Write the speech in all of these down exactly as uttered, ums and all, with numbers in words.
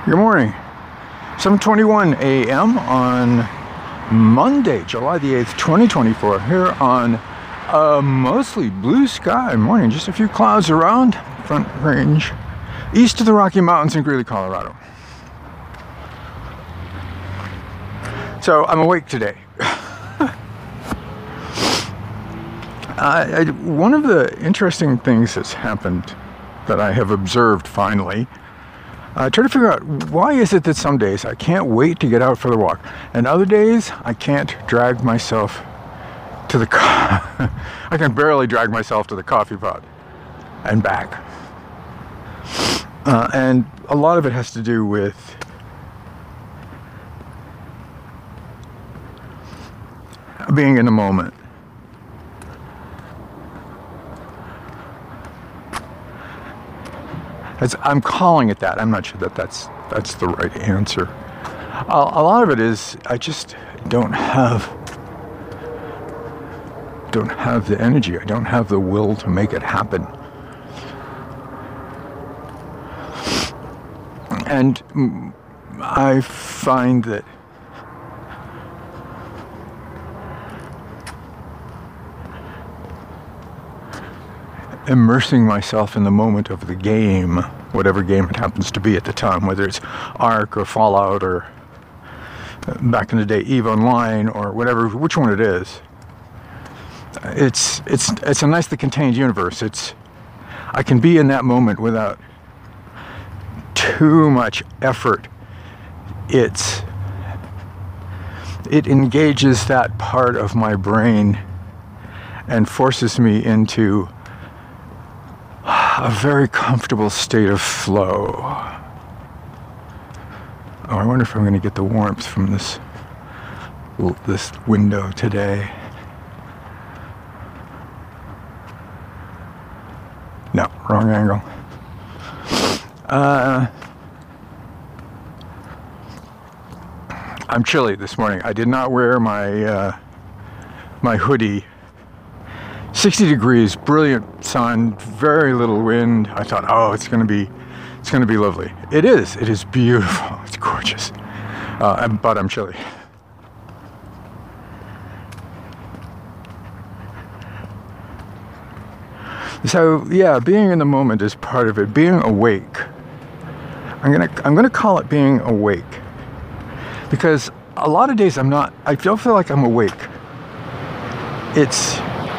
Good morning. seven twenty-one a m on Monday, July the eighth, twenty twenty-four, here on a mostly blue sky morning. Just a few clouds around, Front Range, east of the Rocky Mountains in Greeley, Colorado. So I'm awake today. I, I, one of the interesting things that's happened that I have observed finally, I try to figure out why is it that some days I can't wait to get out for the walk, and other days I can't drag myself to the co- I can barely drag myself to the coffee pot and back. Uh, and a lot of it has to do with being in the moment. As I'm calling it that. I'm not sure that that's that's the right answer. A, a lot of it is I just don't have don't have the energy. I don't have the will to make it happen. And I find that immersing myself in the moment of the game, whatever game it happens to be at the time, whether it's Ark or Fallout or back in the day EVE Online or whatever, which one it is. It's it's it's a nicely contained universe. It's I can be in that moment without too much effort. It's it engages that part of my brain and forces me into a very comfortable state of flow. Oh, I wonder if I'm going to get the warmth from this this window today. No, wrong angle. Uh, I'm chilly this morning. I did not wear my uh, my hoodie. sixty degrees, brilliant sun, very little wind. I thought, oh, it's going to be, it's going to be lovely. It is. It is beautiful. It's gorgeous. Uh, but I'm chilly. So yeah, being in the moment is part of it. Being awake. I'm gonna, I'm gonna call it being awake, because a lot of days I'm not. I don't feel like I'm awake. It's.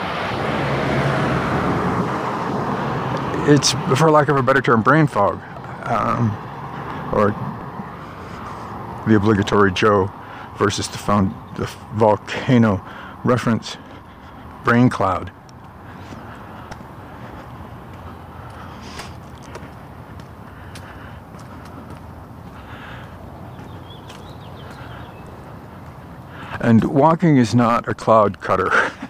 It's, for lack of a better term, brain fog, um, or the obligatory Joe versus the, found, the volcano reference, brain cloud. And walking is not a cloud cutter.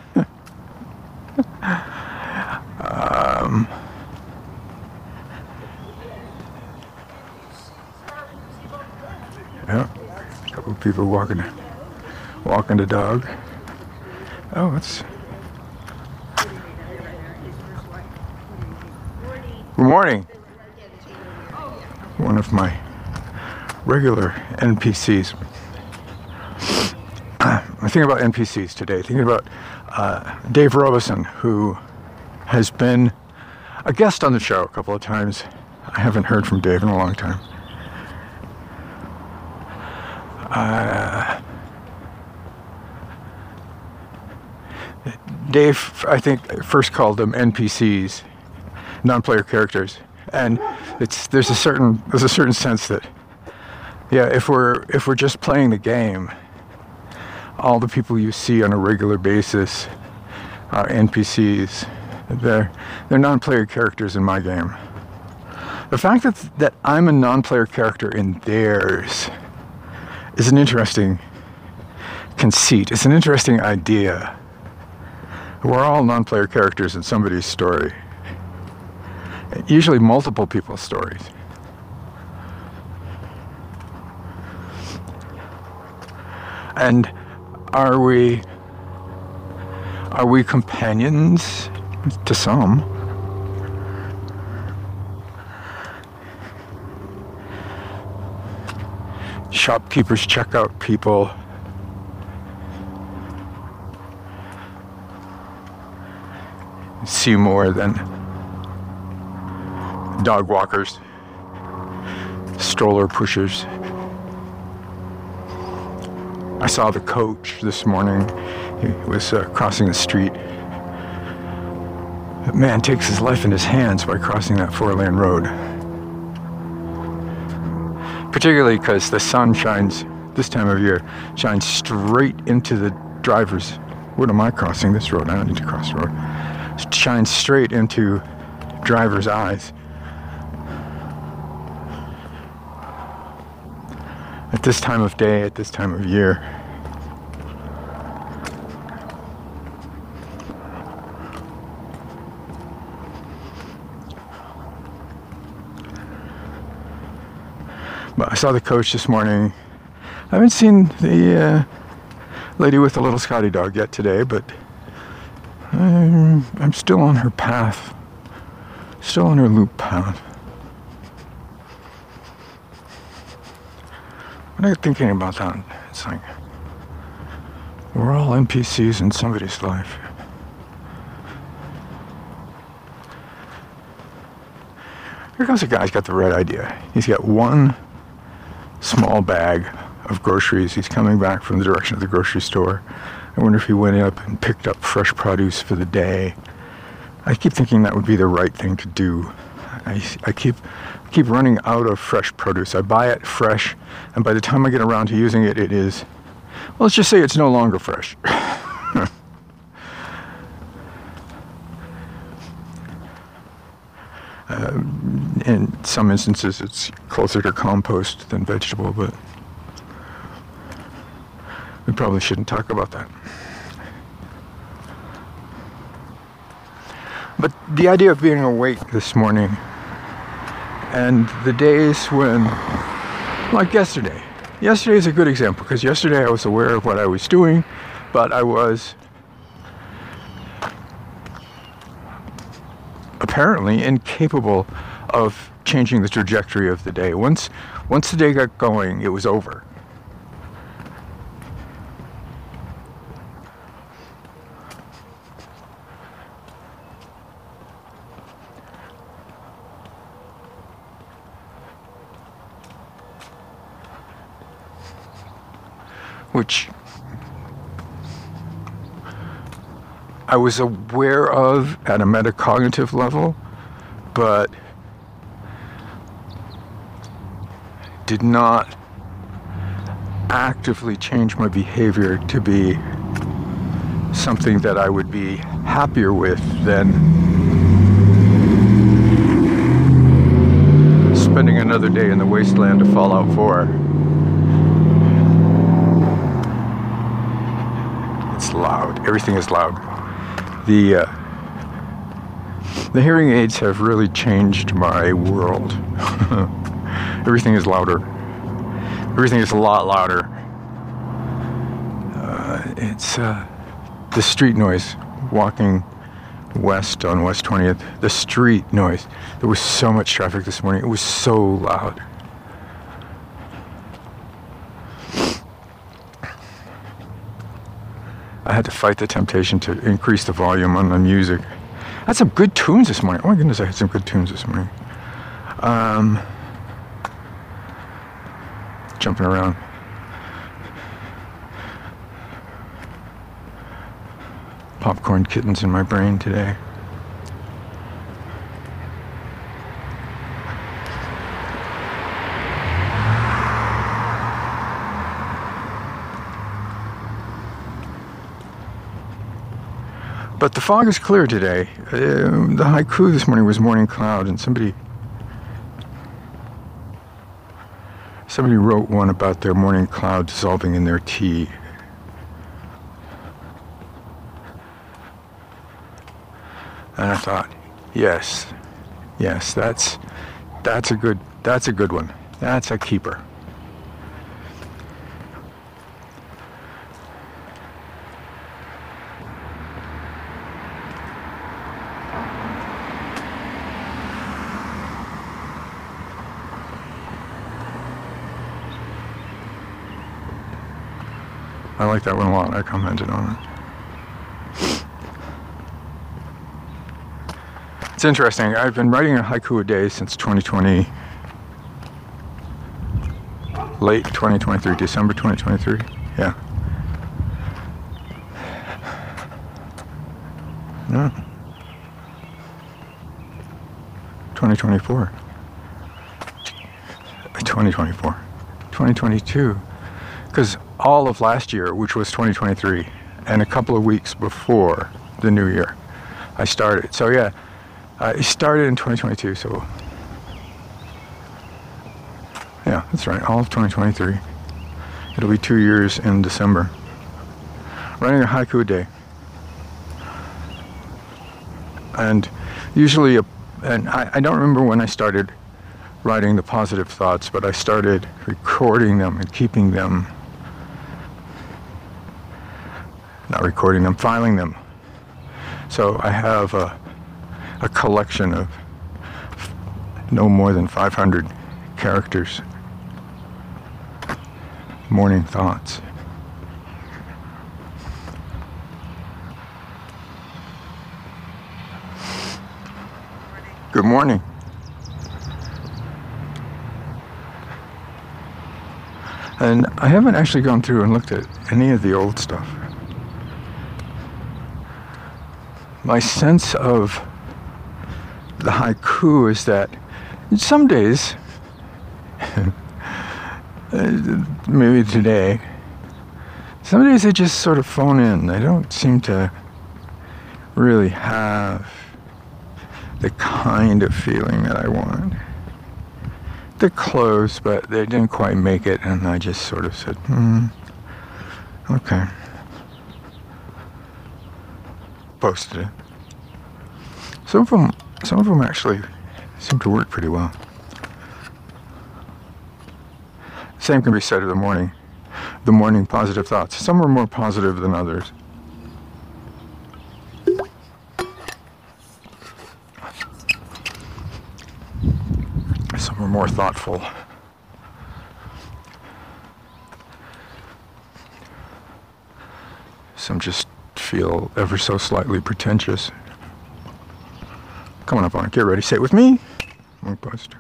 um... Yeah, a couple of people walking, walking the dog. Oh, it's. Good morning. One of my regular N P Cs. I'm thinking about N P Cs today. Thinking about uh, Dave Robeson, who has been a guest on the show a couple of times. I haven't heard from Dave in a long time. Uh, Dave, I think, first called them N P Cs, non-player characters, and it's there's a certain there's a certain sense that, yeah, if we're if we're just playing the game, all the people you see on a regular basis are N P Cs. They're they're non-player characters in my game. The fact that that I'm a non-player character in theirs is an interesting conceit. It's an interesting idea. We're all non-player characters in somebody's story. Usually multiple people's stories. And are we are we companions to some? shopkeepers, checkout people, see more than dog walkers, stroller pushers. I saw the coach this morning. He was uh, crossing the street. That man takes his life in his hands by crossing that four-lane road. Particularly because the sun shines, this time of year, shines straight into the driver's. What am I crossing this road? I don't need to cross the road. It shines straight into driver's eyes. At this time of day, at this time of year. But I saw the coach this morning. I haven't seen the uh, lady with the little Scotty dog yet today, but I'm, I'm still on her path. Still on her loop path. When I get thinking about that, it's like, we're all N P Cs in somebody's life. Here comes a guy who's got the right idea. He's got one small bag of groceries. He's coming back from the direction of the grocery store. I wonder if he went up and picked up fresh produce for the day. I keep thinking that would be the right thing to do. I, I keep keep running out of fresh produce. I buy it fresh, and by the time I get around to using it, it is, well, let's just say it's no longer fresh. uh, in some instances, it's closer to compost than vegetable, but we probably shouldn't talk about that. But the idea of being awake this morning and the days when, like yesterday. Yesterday is a good example because yesterday I was aware of what I was doing, but I was apparently incapable of changing the trajectory of the day. Once, once the day got going, it was over. Which I was aware of at a metacognitive level, but did not actively change my behavior to be something that I would be happier with than spending another day in the wasteland of Fallout four. Loud. Everything is loud. The uh, the hearing aids have really changed my world. Everything is louder. Everything is a lot louder. Uh, it's uh, the street noise. Walking west on West twentieth. The street noise. There was so much traffic this morning. It was so loud. I had to fight the temptation to increase the volume on the music. I had some good tunes this morning. Oh my goodness, I had some good tunes this morning. Um, jumping around. Popcorn kittens in my brain today. But the fog is clear today. Uh, the haiku this morning was morning cloud, and somebody somebody wrote one about their morning cloud dissolving in their tea. And I thought, yes, yes, that's that's a good that's a good one. That's a keeper. I like that one a lot. I commented on it. It's interesting. I've been writing a haiku a day since twenty twenty, late twenty twenty-three, December twenty twenty-three. Yeah. No. twenty twenty-four. twenty twenty-four. twenty twenty-two. Because all of last year, which was twenty twenty-three, and a couple of weeks before the new year, I started. So yeah, I started in twenty twenty-two, so yeah, that's right, all of twenty twenty-three. It'll be two years in December. Writing a haiku a day. And usually, a, and I, I don't remember when I started writing the positive thoughts, but I started recording them and keeping them, not recording them, filing them. So I have a, a collection of no more than five hundred characters, morning thoughts. Good morning. And I haven't actually gone through and looked at any of the old stuff. My sense of the haiku is that some days, maybe today, some days they just sort of phone in. They don't seem to really have the kind of feeling that I want. They're close, but they didn't quite make it, and I just sort of said, hmm, okay. Posted it. Some of them, some of them actually seem to work pretty well. Same can be said of the morning, the morning positive thoughts. Some are more positive than others. Some are more thoughtful. Some just feel ever so slightly pretentious. Coming up on it. Get ready. Say it with me. Morning post.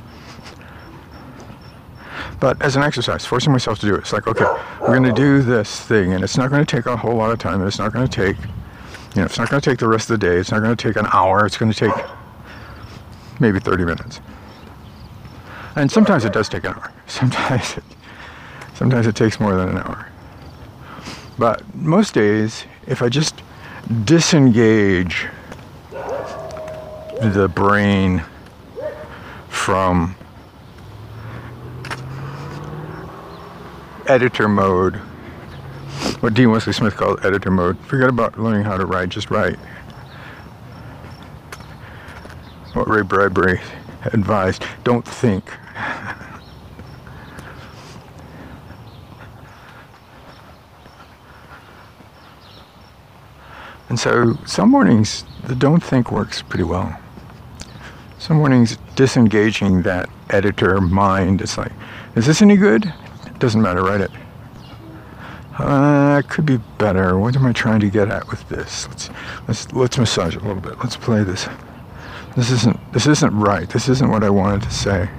But as an exercise, forcing myself to do it. It's like, okay, we're going to do this thing, and it's not going to take a whole lot of time. And it's not going to take, you know, it's not going to take the rest of the day. It's not going to take an hour. It's going to take maybe thirty minutes. And sometimes it does take an hour. Sometimes it, sometimes it takes more than an hour. But most days, if I just disengage the brain from editor mode, what Dean Wesley Smith called editor mode, forget about learning how to write, just write. What Ray Bradbury advised, don't think. And so some mornings the don't think works pretty well. Some mornings disengaging that editor mind, it's like, is this any good? It doesn't matter, write it. Uh, it could be better. What am I trying to get at with this? Let's let's let's massage it a little bit. Let's play this. This isn't this isn't right. This isn't what I wanted to say.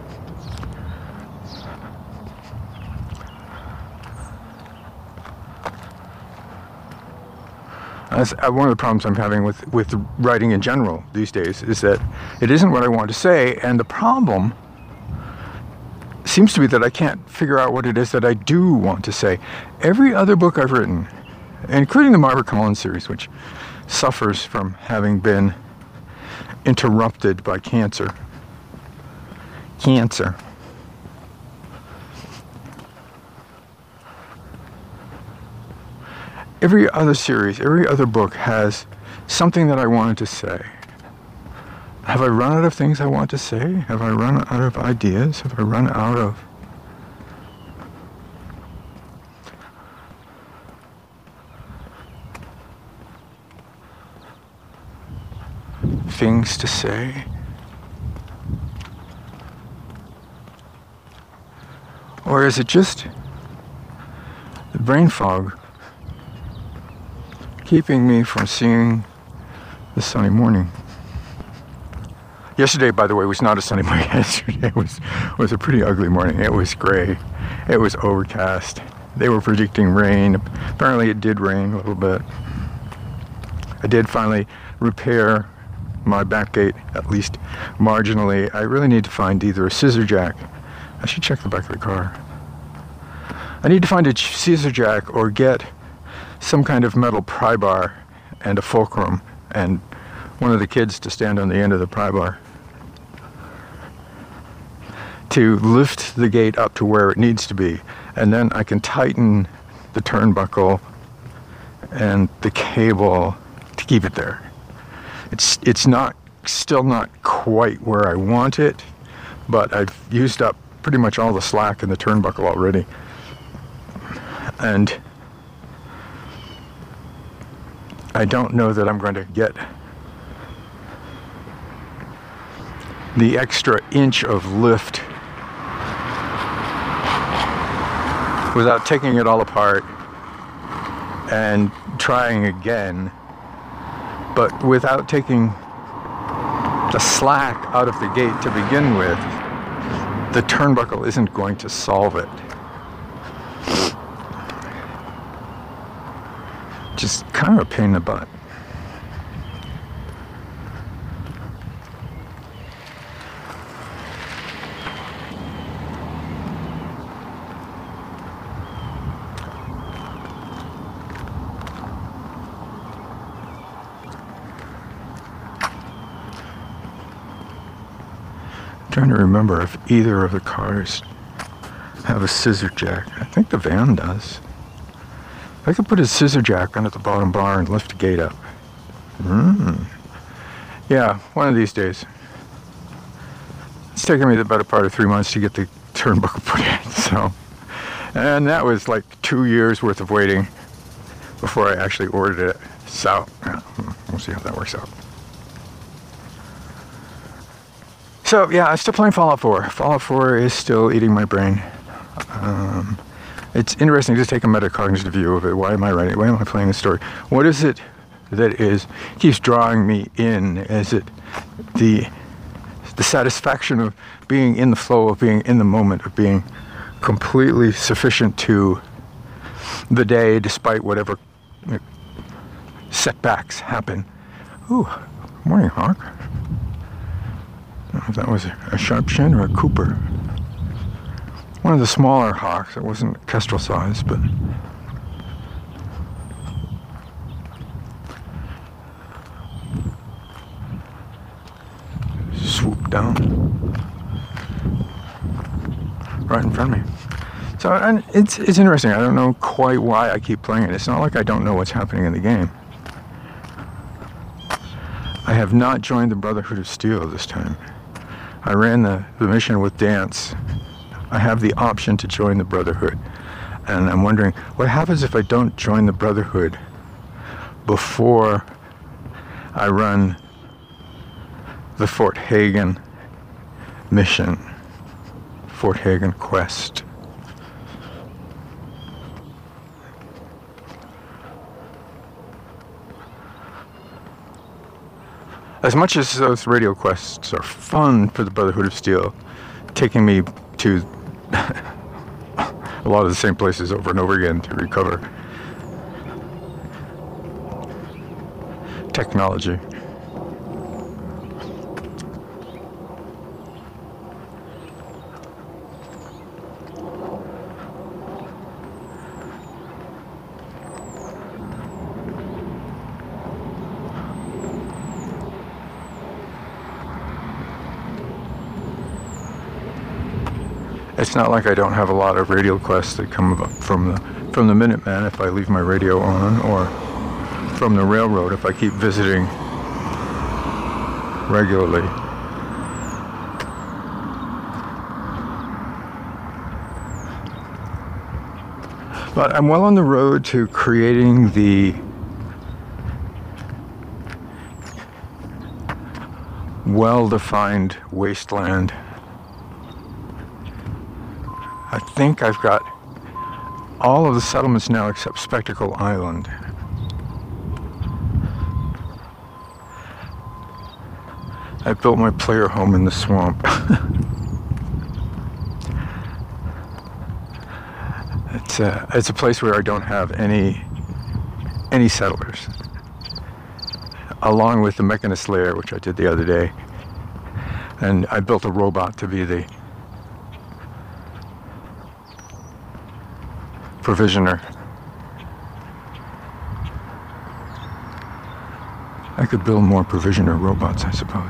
That's uh, one of the problems I'm having with, with writing in general these days, is that it isn't what I want to say, and the problem seems to be that I can't figure out what it is that I do want to say. Every other book I've written, including the Margaret Collins series, which suffers from having been interrupted by cancer. Cancer. Every other series, every other book has something that I wanted to say. Have I run out of things I want to say? Have I run out of ideas? Have I run out of things to say? Or is it just brain fog keeping me from seeing the sunny morning. Yesterday, by the way, was not a sunny morning. Yesterday was, was a pretty ugly morning. It was gray. It was overcast. They were predicting rain. Apparently it did rain a little bit. I did finally repair my back gate, at least marginally. I really need to find either a scissor jack. I should check the back of the car. I need to find a scissor jack or get some kind of metal pry bar and a fulcrum and one of the kids to stand on the end of the pry bar to lift the gate up to where it needs to be, and then I can tighten the turnbuckle and the cable to keep it there. It's it's not still not quite where I want it, but I've used up pretty much all the slack in the turnbuckle already, and I don't know that I'm going to get the extra inch of lift without taking it all apart and trying again, but without taking the slack out of the gate to begin with, the turnbuckle isn't going to solve it. Just kind of a pain in the butt. Trying to remember if either of the cars have a scissor jack. I think the van does. I could put a scissor jack under the bottom bar and lift the gate up. Mm. Yeah, one of these days. It's taken me the better part of three months to get the turnbuckle put in, so. And that was like two years worth of waiting before I actually ordered it. So, yeah, we'll see how that works out. So, yeah, I'm still playing Fallout four. Fallout four is still eating my brain. Um, it's interesting to take a metacognitive view of it. Why am I writing? Why am I playing this story? What is it that is keeps drawing me in? Is it the the satisfaction of being in the flow, of being in the moment, of being completely sufficient to the day, despite whatever setbacks happen? Ooh, morning, Hawk. I don't know if that was a sharp shin or a Cooper. One of the smaller hawks. It wasn't kestrel size, but swoop down right in front of me. So, and it's it's interesting. I don't know quite why I keep playing it. It's not like I don't know what's happening in the game. I have not joined the Brotherhood of Steel this time. I ran the, the mission with Dance. I have the option to join the Brotherhood. And I'm wondering, what happens if I don't join the Brotherhood before I run the Fort Hagen mission, Fort Hagen quest? As much as those radio quests are fun for the Brotherhood of Steel, taking me to a lot of the same places over and over again to recover technology. It's not like I don't have a lot of radio quests that come up from the from the Minuteman if I leave my radio on, or from the railroad if I keep visiting regularly. But I'm well on the road to creating the well-defined wasteland. I think I've got all of the settlements now except Spectacle Island. I built my player home in the swamp. It's a, it's a place where I don't have any any settlers. Along with the Mechanist lair, which I did the other day. And I built a robot to be the provisioner. I could build more provisioner robots, I suppose.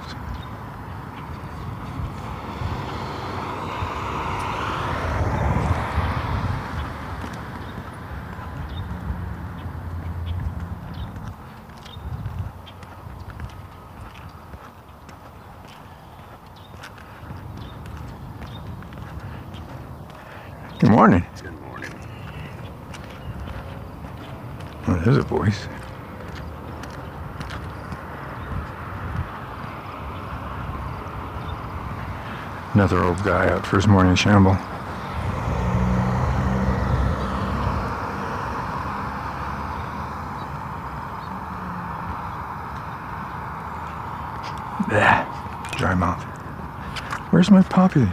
Good morning. Good morning. Oh, there's a voice. Another old guy out for his morning shamble. Bleh. Dry mouth. Where's my poppy?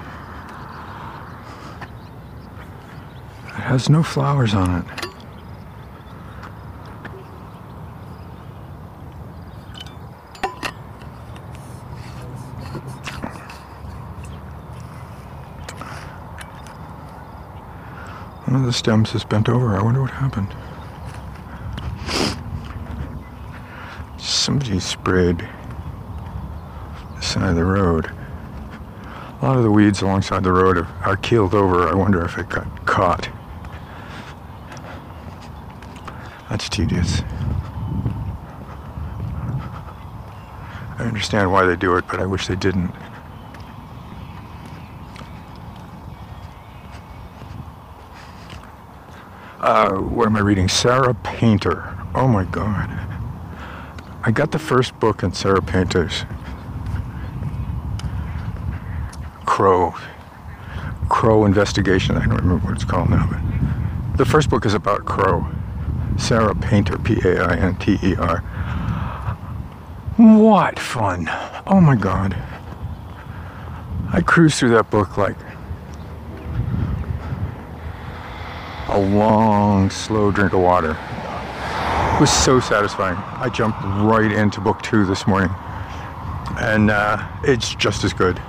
It has no flowers on it. One of the stems is bent over. I wonder what happened. Somebody sprayed the side of the road. A lot of the weeds alongside the road are, are keeled over. I wonder if it got caught. That's tedious. I understand why they do it, but I wish they didn't. Uh, what am I reading? Sarah Painter. Oh my God. I got the first book in Sarah Painter's Crow. Crow Investigation. I don't remember what it's called now, but the first book is about Crow. Sarah Painter, P A I N T E R. What fun. Oh my God. I cruised through that book like a long, slow drink of water. It was so satisfying. I jumped right into book two this morning. And uh, it's just as good.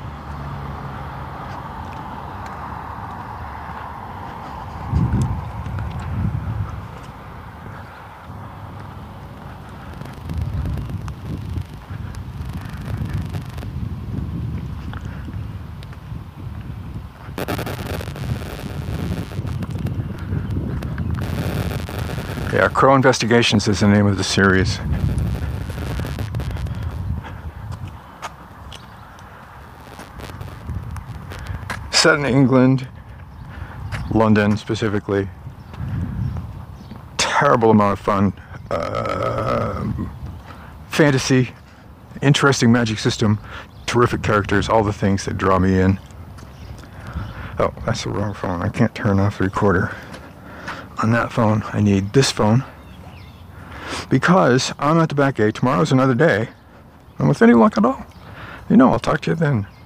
Yeah, Crow Investigations is the name of the series. Set in England, London specifically. Terrible amount of fun. Uh, fantasy, interesting magic system, terrific characters, all the things that draw me in. Oh, that's the wrong phone. I can't turn off the recorder on that phone. I need this phone because I'm at the back gate. Tomorrow's another day, and with any luck at all, you know, I'll talk to you then.